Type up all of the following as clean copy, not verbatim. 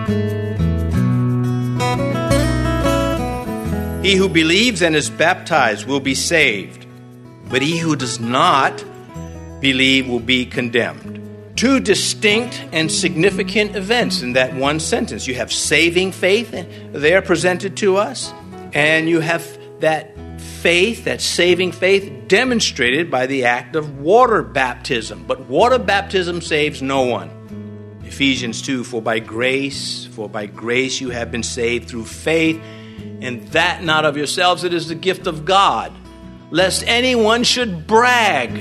He who believes and is baptized will be saved, but he who does not believe will be condemned. Two distinct and significant events in that one sentence. You have saving faith there presented to us, and you have that faith, that saving faith, demonstrated by the act of water baptism. But water baptism saves no one. Ephesians 2, for by grace you have been saved through faith, and that not of yourselves, it is the gift of God, lest anyone should brag.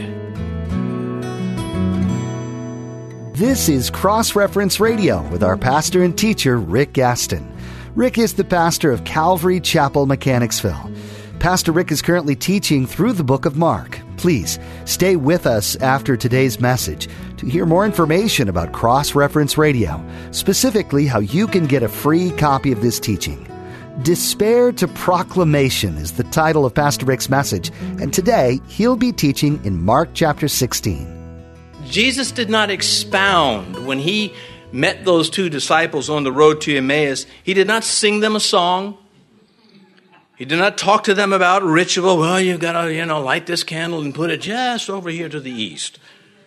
This is Cross-Reference Radio with our pastor and teacher, Rick Gaston. Rick is the pastor of Calvary Chapel, Mechanicsville. Pastor Rick is currently teaching through the book of Mark. Please stay with us after today's message to hear more information about Cross-Reference Radio, specifically how you can get a free copy of this teaching. Despair to Proclamation is the title of Pastor Rick's message, and today he'll be teaching in Mark chapter 16. Jesus did not expound when he met those two disciples on the road to Emmaus. He did not sing them a song. He did not talk to them about ritual. Well, you've got to, light this candle and put it just over here to the east.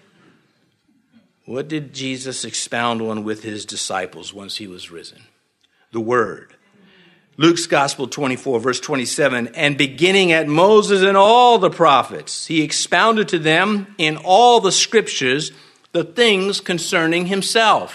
What did Jesus expound on with his disciples once he was risen? The Word. Luke's Gospel 24, verse 27, and beginning at Moses and all the prophets, he expounded to them in all the scriptures the things concerning himself.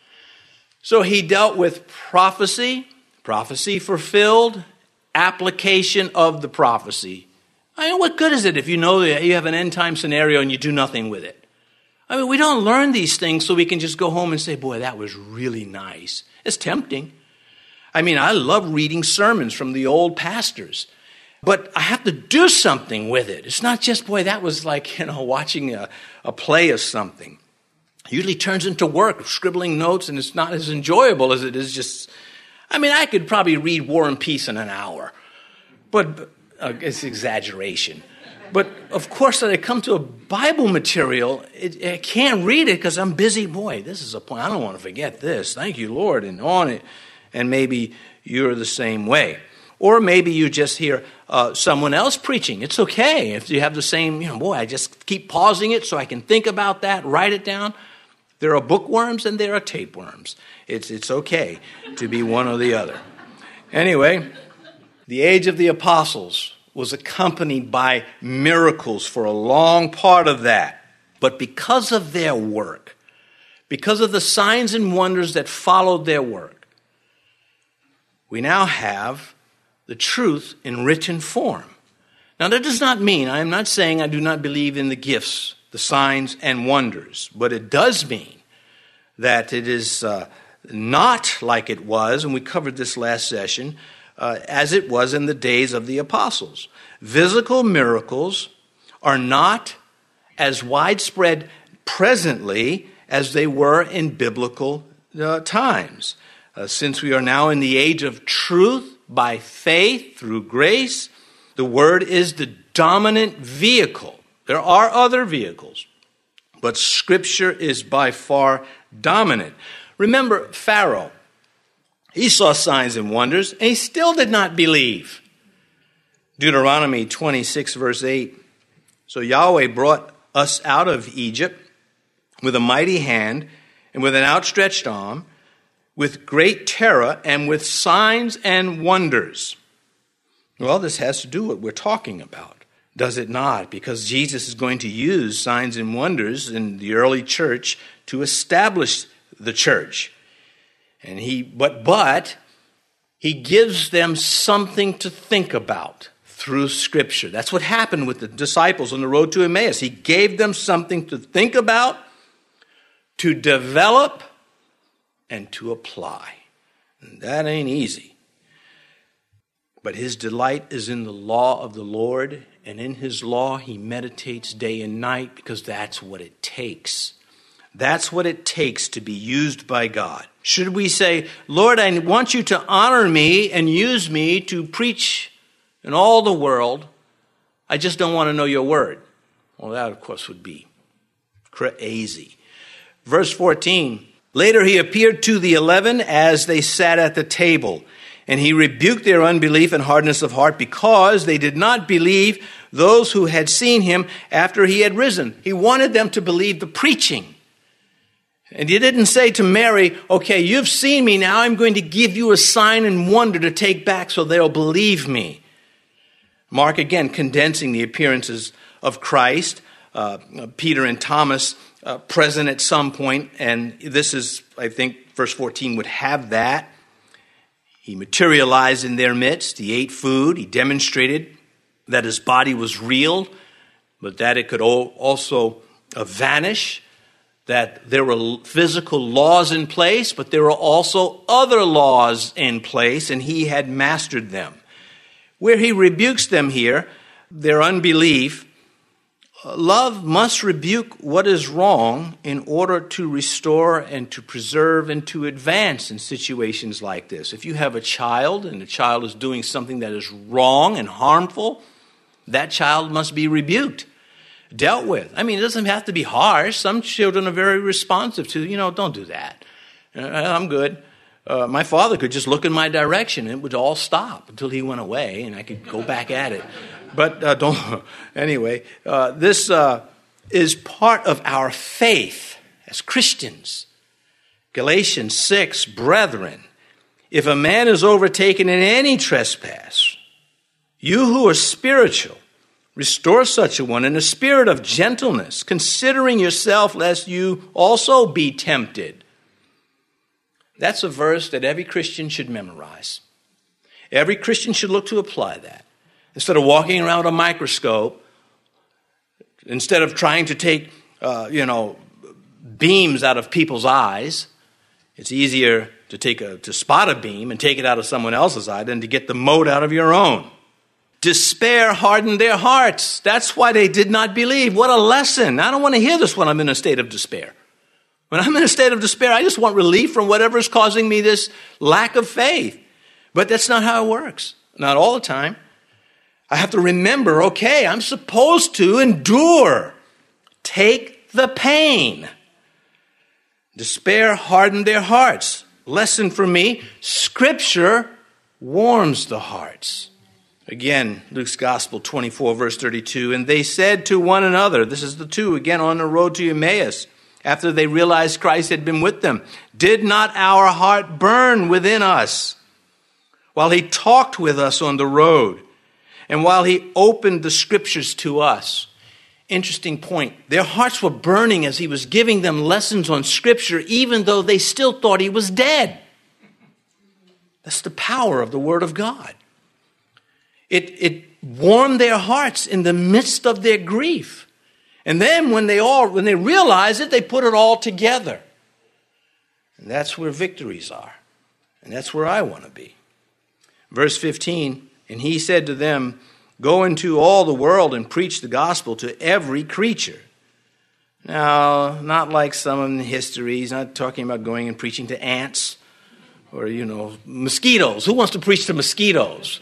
So he dealt with prophecy fulfilled, application of the prophecy. What good is it if you know that you have an end-time scenario and you do nothing with it? We don't learn these things so we can just go home and say, boy, that was really nice. It's tempting. I love reading sermons from the old pastors, but I have to do something with it. It's not just, boy, that was like, watching a play of something. It usually turns into work, scribbling notes, and it's not as enjoyable as it is just, I could probably read War and Peace in an hour, but it's exaggeration. But of course, when it comes to a Bible material, I can't read it because I'm busy. Boy, this is a point. I don't want to forget this. Thank you, Lord, and on it. And maybe you're the same way. Or maybe you just hear someone else preaching. It's okay if you have the same, I just keep pausing it so I can think about that, write it down. There are bookworms and there are tapeworms. It's okay to be one or the other. Anyway, the age of the apostles was accompanied by miracles for a long part of that. But because of their work, because of the signs and wonders that followed their work, we now have the truth in written form. Now, that does not mean, I am not saying I do not believe in the gifts, the signs and wonders, but it does mean that it is not like it was, and we covered this last session, as it was in the days of the apostles. Physical miracles are not as widespread presently as they were in biblical times. Since we are now in the age of truth by faith through grace, the Word is the dominant vehicle. There are other vehicles, but Scripture is by far dominant. Remember Pharaoh. He saw signs and wonders, and he still did not believe. Deuteronomy 26, verse 8. So Yahweh brought us out of Egypt with a mighty hand and with an outstretched arm, with great terror and with signs and wonders. Well, this has to do with what we're talking about, does it not? Because Jesus is going to use signs and wonders in the early church to establish the church. And he gives them something to think about through Scripture. That's what happened with the disciples on the road to Emmaus. He gave them something to think about, to develop, and to apply. And that ain't easy. But his delight is in the law of the Lord, and in his law he meditates day and night, because that's what it takes. That's what it takes to be used by God. Should we say, Lord, I want you to honor me and use me to preach in all the world, I just don't want to know your word? Well, that, of course, would be crazy. Verse 14, Later he appeared to the 11 as they sat at the table, and he rebuked their unbelief and hardness of heart because they did not believe those who had seen him after he had risen. He wanted them to believe the preaching. And he didn't say to Mary, okay, you've seen me, now I'm going to give you a sign and wonder to take back so they'll believe me. Mark, again, condensing the appearances of Christ, Peter and Thomas present at some point, and this is, I think, verse 14 would have that. He materialized in their midst. He ate food. He demonstrated that his body was real, but that it could also vanish, that there were physical laws in place, but there were also other laws in place, and he had mastered them. Where he rebukes them here, their unbelief, love must rebuke what is wrong in order to restore and to preserve and to advance in situations like this. If you have a child and the child is doing something that is wrong and harmful, that child must be rebuked, dealt with. I mean, it doesn't have to be harsh. Some children are very responsive to, don't do that. I'm good. My father could just look in my direction and it would all stop until he went away and I could go back at it. But this is part of our faith as Christians. Galatians 6, brethren, if a man is overtaken in any trespass, you who are spiritual, restore such a one in a spirit of gentleness, considering yourself lest you also be tempted. That's a verse that every Christian should memorize. Every Christian should look to apply that. Instead of walking around with a microscope, instead of trying to take, beams out of people's eyes, it's easier to spot a beam and take it out of someone else's eye than to get the mote out of your own. Despair hardened their hearts. That's why they did not believe. What a lesson. I don't want to hear this when I'm in a state of despair. When I'm in a state of despair, I just want relief from whatever is causing me this lack of faith. But that's not how it works. Not all the time. I have to remember, okay, I'm supposed to endure. Take the pain. Despair hardened their hearts. Lesson for me, Scripture warms the hearts. Again, Luke's Gospel 24, verse 32, and they said to one another, this is the two, again, on the road to Emmaus, after they realized Christ had been with them, did not our heart burn within us while he talked with us on the road? And while he opened the Scriptures to us. Interesting point. Their hearts were burning as he was giving them lessons on Scripture, even though they still thought he was dead. That's the power of the Word of God. It warmed their hearts in the midst of their grief. And then when they realize it, they put it all together. And that's where victories are. And that's where I want to be. Verse 15, and he said to them, go into all the world and preach the gospel to every creature. Now, not like some in history. He's not talking about going and preaching to ants or, mosquitoes. Who wants to preach to mosquitoes?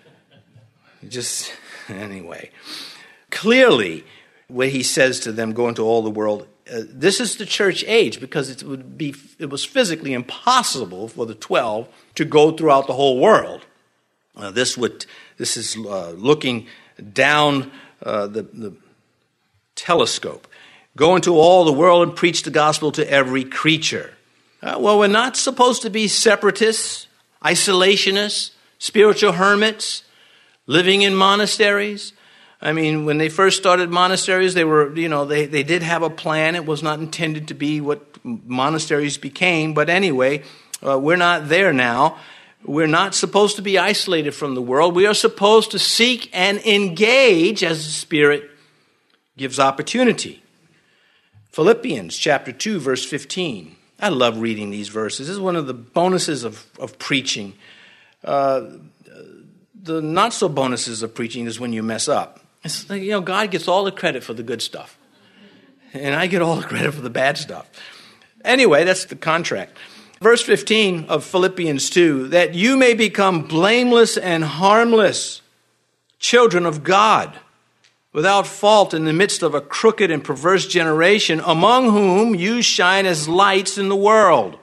Anyway. Clearly, when he says to them, go into all the world, this is the church age because it was physically impossible for the 12 to go throughout the whole world. This is looking down the telescope. Go into all the world and preach the gospel to every creature. We're not supposed to be separatists, isolationists, spiritual hermits, living in monasteries. I mean, when they first started monasteries, they were, they did have a plan. It was not intended to be what monasteries became. But anyway, we're not there now. We're not supposed to be isolated from the world. We are supposed to seek and engage as the Spirit gives opportunity. Philippians chapter 2, verse 15. I love reading these verses. This is one of the bonuses of preaching. The not so bonuses of preaching is when you mess up. It's like, God gets all the credit for the good stuff. And I get all the credit for the bad stuff. Anyway, that's the contract. Verse 15 of Philippians 2, that you may become blameless and harmless, children of God, without fault in the midst of a crooked and perverse generation, among whom you shine as lights in the world,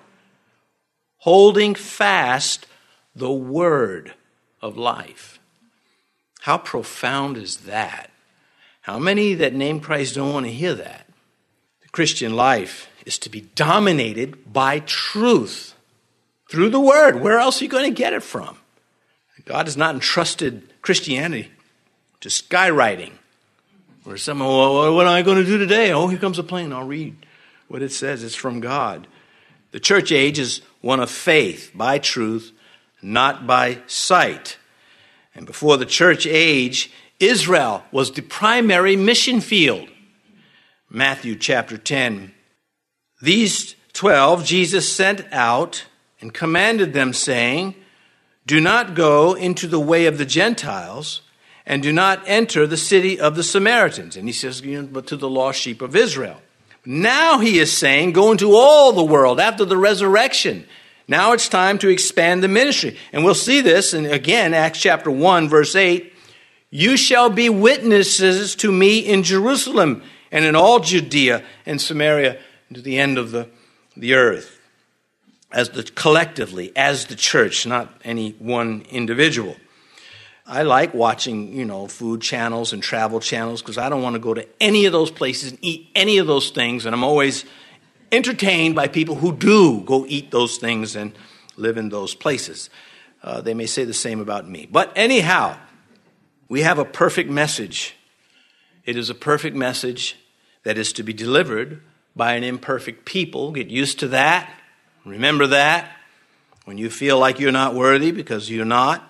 holding fast the word of life. How profound is that? How many that name Christ don't want to hear that? The Christian life is to be dominated by truth through the word. Where else are you going to get it from? God has not entrusted Christianity to skywriting. Or someone, well, what am I going to do today? Oh, here comes a plane. I'll read what it says. It's from God. The church age is one of faith by truth, not by sight. And before the church age, Israel was the primary mission field. Matthew chapter 10. These 12 Jesus sent out and commanded them, saying, do not go into the way of the Gentiles, and do not enter the city of the Samaritans. And he says, but to the lost sheep of Israel. Now he is saying, go into all the world after the resurrection. Now it's time to expand the ministry. And we'll see this, and again, Acts chapter 1, verse 8. You shall be witnesses to me in Jerusalem and in all Judea and Samaria and to the end of the earth. Collectively, as the church, not any one individual. I like watching, food channels and travel channels because I don't want to go to any of those places and eat any of those things. And I'm always entertained by people who do go eat those things and live in those places. They may say the same about me. But anyhow, we have a perfect message. It is a perfect message that is to be delivered by an imperfect people. Get used to that. Remember that. When you feel like you're not worthy, because you're not.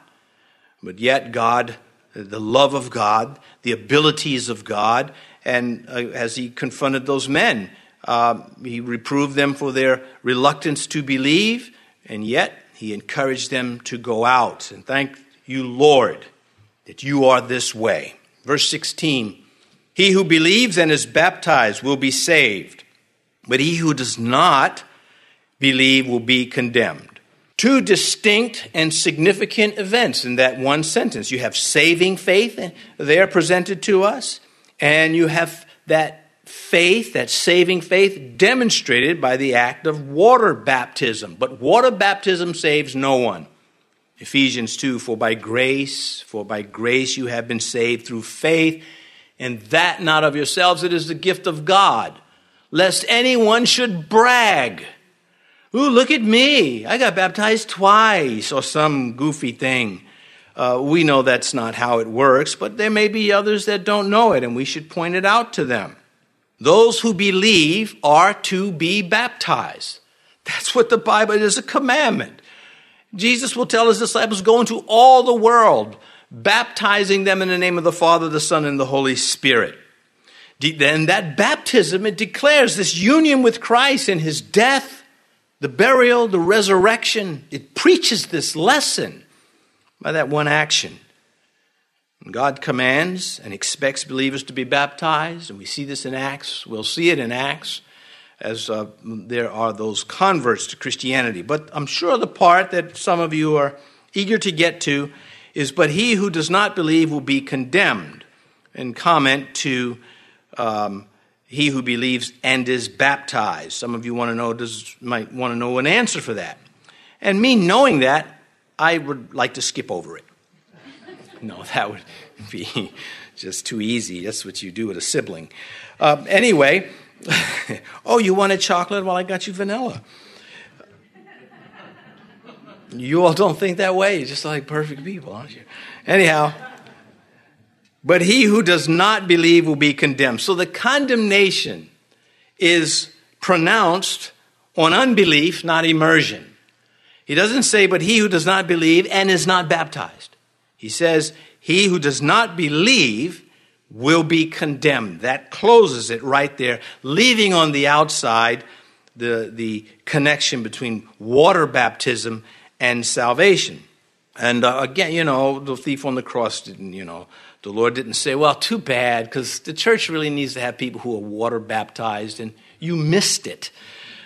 But yet God, the love of God, the abilities of God, and as he confronted those men, he reproved them for their reluctance to believe, and yet he encouraged them to go out. And thank you, Lord, that you are this way. Verse 16, he who believes and is baptized will be saved, but he who does not believe will be condemned. Two distinct and significant events in that one sentence. You have saving faith there presented to us, and you have that faith, that saving faith, demonstrated by the act of water baptism. But water baptism saves no one. Ephesians 2, for by grace you have been saved through faith, and that not of yourselves, it is the gift of God, lest anyone should brag. Ooh, look at me. I got baptized twice, or some goofy thing. We know that's not how it works, but there may be others that don't know it, and we should point it out to them. Those who believe are to be baptized. That's what the Bible is, a commandment. Jesus will tell his disciples, go into all the world, baptizing them in the name of the Father, the Son, and the Holy Spirit. Then that baptism, it declares this union with Christ in his death, the burial, the resurrection. It preaches this lesson by that one action. And God commands and expects believers to be baptized, and we see this in Acts. We'll see it in Acts as there are those converts to Christianity. But I'm sure the part that some of you are eager to get to is, but he who does not believe will be condemned. And comment to he who believes and is baptized. Some of you might want to know an answer for that. And me knowing that, I would like to skip over it. No, that would be just too easy. That's what you do with a sibling. Anyway, oh, you wanted chocolate? Well, I got you vanilla. You all don't think that way. You're just like perfect people, aren't you? Anyhow, but he who does not believe will be condemned. So the condemnation is pronounced on unbelief, not immersion. He doesn't say, but he who does not believe and is not baptized. He says, he who does not believe will be condemned. That closes it right there, leaving on the outside the connection between water baptism and salvation. And again, the thief on the cross didn't, the Lord didn't say, well, too bad, because the church really needs to have people who are water baptized, and you missed it.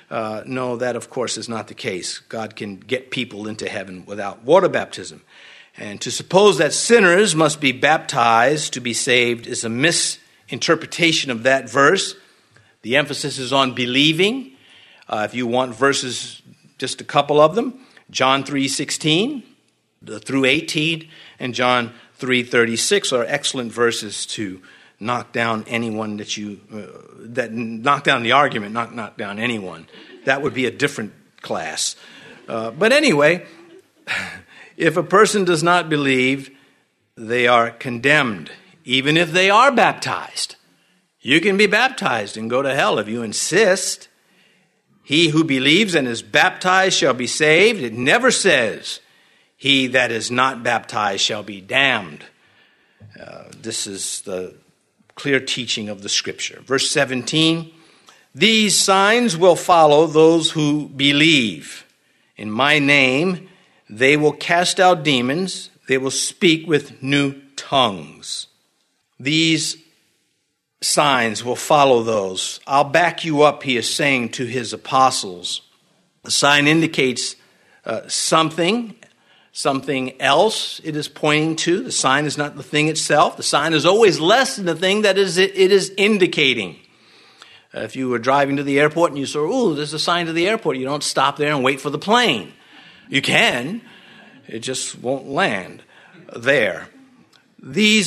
No, that, of course, is not the case. God can get people into heaven without water baptism. And to suppose that sinners must be baptized to be saved is a misinterpretation of that verse. The emphasis is on believing. If you want verses, just a couple of them, John 3:16 through 18 and John 3:36 are excellent verses to knock down anyone that knock down the argument, not knock down anyone. That would be a different class. But anyway, if a person does not believe, they are condemned, even if they are baptized. You can be baptized and go to hell if you insist. He who believes and is baptized shall be saved. It never says, he that is not baptized shall be damned. This is the clear teaching of the Scripture. Verse 17, these signs will follow those who believe. In my name, they will cast out demons. They will speak with new tongues. These signs will follow those. I'll back you up, he is saying to his apostles. The sign indicates something else it is pointing to. The sign is not the thing itself. The sign is always less than the thing that it is indicating. If you were driving to the airport and you saw, ooh, there's a sign to the airport, you don't stop there and wait for the plane. You can. It just won't land there. These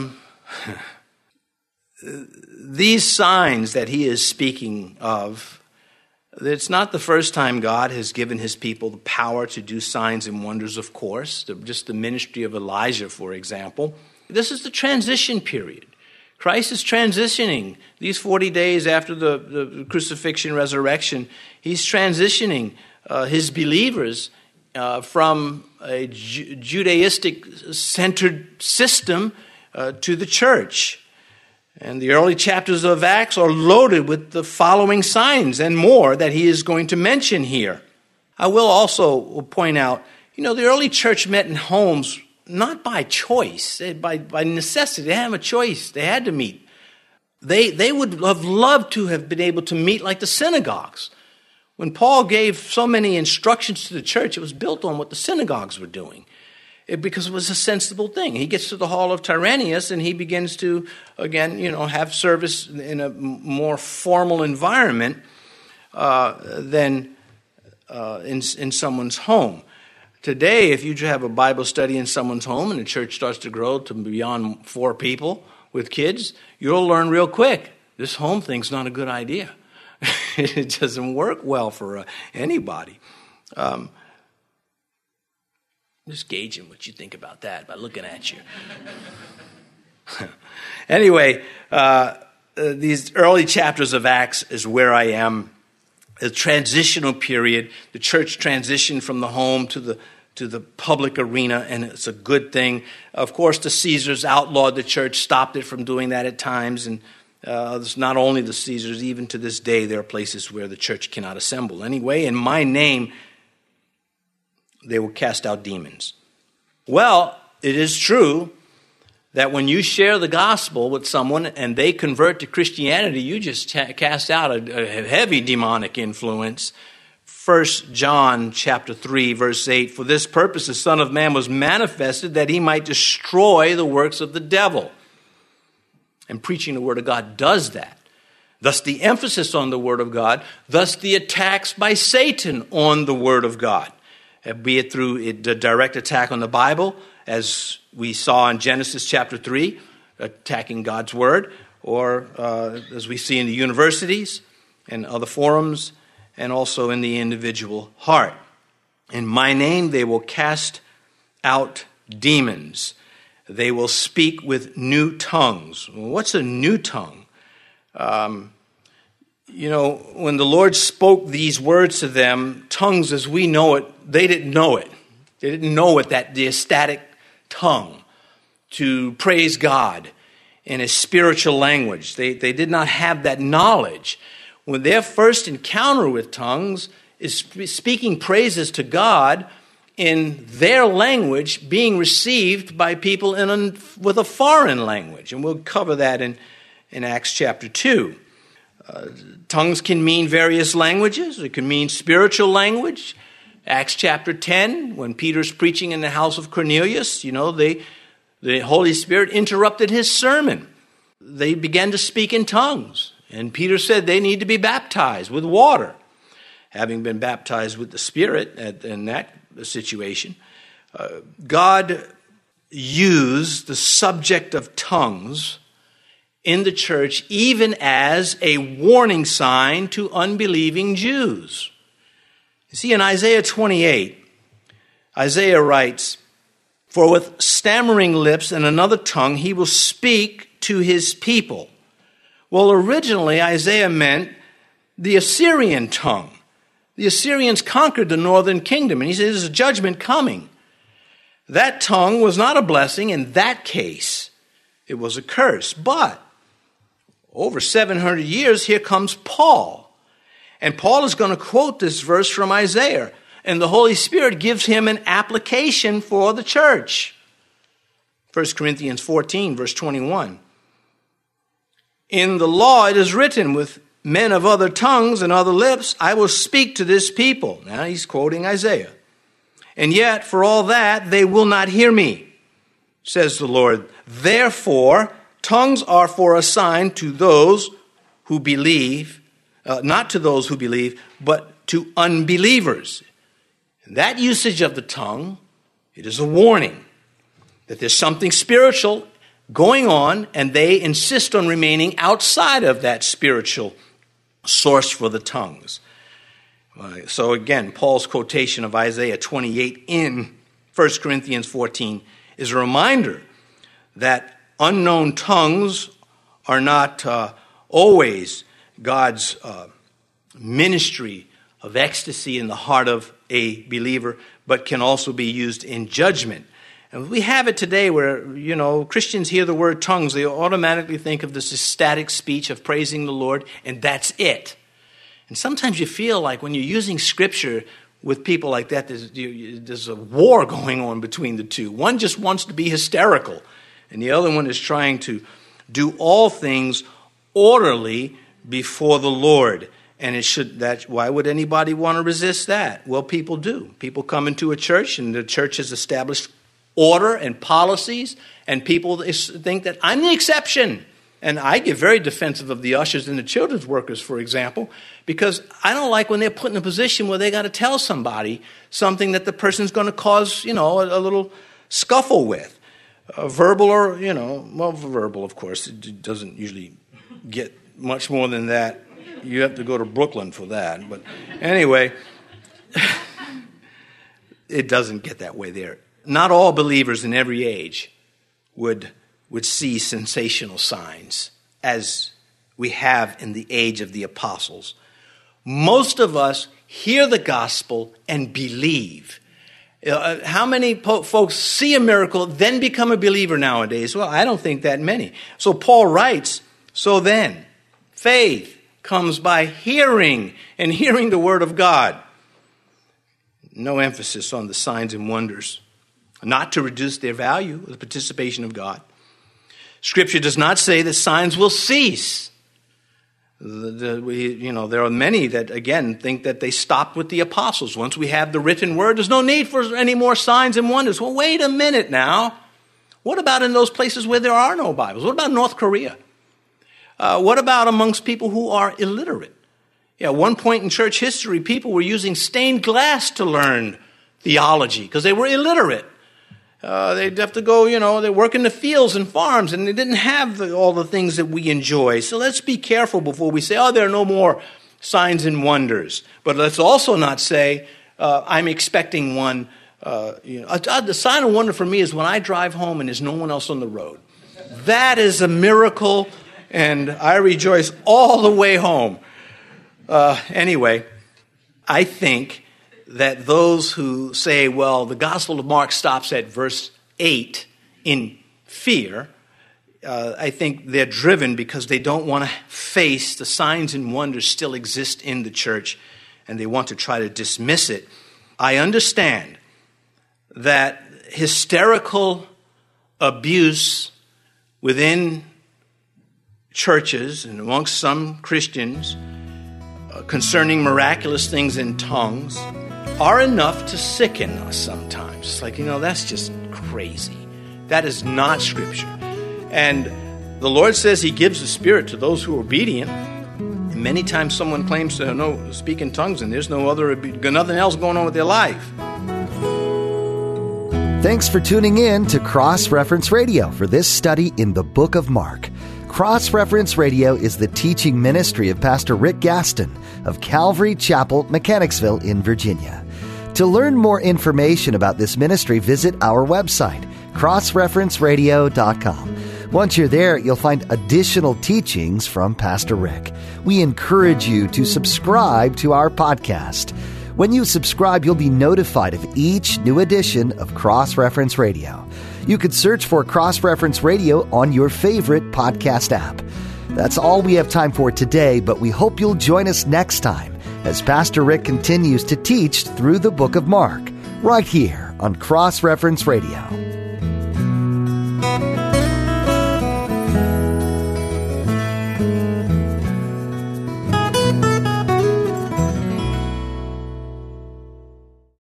signs that he is speaking of, it's not the first time God has given his people the power to do signs and wonders, of course. Just the ministry of Elijah, for example. This is the transition period. Christ is transitioning. These 40 days after the crucifixion, resurrection, he's transitioning his believers from a Judaistic-centered system to the church. And the early chapters of Acts are loaded with the following signs and more that he is going to mention here. I will also point out, the early church met in homes not by choice, by necessity. They didn't have a choice. They had to meet. They would have loved to have been able to meet like the synagogues. When Paul gave so many instructions to the church, it was built on what the synagogues were doing. Because it was a sensible thing. He gets to the hall of Tyrannus and he begins to, again, have service in a more formal environment than in someone's home. Today, if you have a Bible study in someone's home and the church starts to grow to beyond 4 people with kids, you'll learn real quick, this home thing's not a good idea. It doesn't work well for anybody. Just gauging what you think about that by looking at you. Anyway, these early chapters of Acts is where I am. A transitional period. The church transitioned from the home to the public arena, and it's a good thing. Of course, the Caesars outlawed the church, stopped it from doing that at times, and it's not only the Caesars. Even to this day, there are places where the church cannot assemble. Anyway, in my name, they will cast out demons. Well, it is true that when you share the gospel with someone and they convert to Christianity, you just cast out a heavy demonic influence. 1 John chapter 3, verse 8, for this purpose the Son of Man was manifested that he might destroy the works of the devil. And preaching the word of God does that. Thus the emphasis on the word of God, thus the attacks by Satan on the word of God. Be it through the direct attack on the Bible, as we saw in Genesis chapter 3, attacking God's word, or as we see in the universities and other forums, and also in the individual heart. In my name they will cast out demons. They will speak with new tongues. What's a new tongue? When the Lord spoke these words to them, tongues as we know it, they didn't know it. They didn't know it, the ecstatic tongue, to praise God in a spiritual language. They did not have that knowledge. When their first encounter with tongues is speaking praises to God in their language, being received by people with a foreign language. And we'll cover that in Acts chapter 2. Tongues can mean various languages. It can mean spiritual language. Acts chapter 10, when Peter's preaching in the house of Cornelius, the Holy Spirit interrupted his sermon. They began to speak in tongues. And Peter said they need to be baptized with water. Having been baptized with the Spirit in that situation, God used the subject of tongues in the church even as a warning sign to unbelieving Jews. You see, in Isaiah 28, Isaiah writes, "For with stammering lips and another tongue he will speak to his people." Well, originally Isaiah meant the Assyrian tongue. The Assyrians conquered the northern kingdom, and he says there's a judgment coming. That tongue was not a blessing. In that case, it was a curse. But over 700 years, here comes Paul. And Paul is going to quote this verse from Isaiah. And the Holy Spirit gives him an application for the church. 1 Corinthians 14, verse 21. "In the law it is written, with men of other tongues and other lips, I will speak to this people." Now he's quoting Isaiah. "And yet, for all that, they will not hear me, says the Lord. Therefore, tongues are for a sign to those who believe, not to those who believe, but to unbelievers." And that usage of the tongue, it is a warning that there's something spiritual going on, and they insist on remaining outside of that spiritual source for the tongues. So again, Paul's quotation of Isaiah 28 in 1 Corinthians 14 is a reminder that unknown tongues are not always God's ministry of ecstasy in the heart of a believer, but can also be used in judgment. And we have it today where, Christians hear the word tongues, they automatically think of this ecstatic speech of praising the Lord, and that's it. And sometimes you feel like when you're using Scripture with people like that, there's a war going on between the two. One just wants to be hysterical, and the other one is trying to do all things orderly before the Lord. And why would anybody want to resist that? Well, people do. People come into a church, and the church has established order and policies, and people think that I'm the exception. And I get very defensive of the ushers and the children's workers, for example, because I don't like when they're put in a position where they got to tell somebody something that the person's going to cause, a little scuffle with. Verbal or, verbal, of course, it doesn't usually get much more than that. You have to go to Brooklyn for that. But anyway, it doesn't get that way there. Not all believers in every age would see sensational signs as we have in the age of the apostles. Most of us hear the gospel and believe. How many folks see a miracle, then become a believer nowadays? Well, I don't think that many. So Paul writes, "So then, faith comes by hearing, and hearing the word of God." No emphasis on the signs and wonders, not to reduce their value, the participation of God. Scripture does not say that signs will cease. There are many that, again, think that they stopped with the apostles. Once we have the written word, there's no need for any more signs and wonders. Well, wait a minute now. What about in those places where there are no Bibles? What about North Korea? What about amongst people who are illiterate? At one point in church history, people were using stained glass to learn theology because they were illiterate. They'd have to go, they work in the fields and farms, and they didn't have all the things that we enjoy. So let's be careful before we say, there are no more signs and wonders. But let's also not say, I'm expecting one. The sign of wonder for me is when I drive home and there's no one else on the road. That is a miracle, and I rejoice all the way home. Anyway, I think that those who say, well, the Gospel of Mark stops at verse 8 in fear, I think they're driven because they don't want to face the signs and wonders still exist in the church, and they want to try to dismiss it. I understand that hysterical abuse within churches and amongst some Christians concerning miraculous things in tongues are enough to sicken us sometimes. It's like, that's just crazy. That is not Scripture. And the Lord says He gives the Spirit to those who are obedient. And many times someone claims to speak in tongues and there's nothing else going on with their life. Thanks for tuning in to Cross Reference Radio for this study in the book of Mark. Cross Reference Radio is the teaching ministry of Pastor Rick Gaston of Calvary Chapel, Mechanicsville in Virginia. To learn more information about this ministry, visit our website, crossreferenceradio.com. Once you're there, you'll find additional teachings from Pastor Rick. We encourage you to subscribe to our podcast. When you subscribe, you'll be notified of each new edition of Cross Reference Radio. You could search for Cross Reference Radio on your favorite podcast app. That's all we have time for today, but we hope you'll join us next time as Pastor Rick continues to teach through the book of Mark, right here on Cross Reference Radio.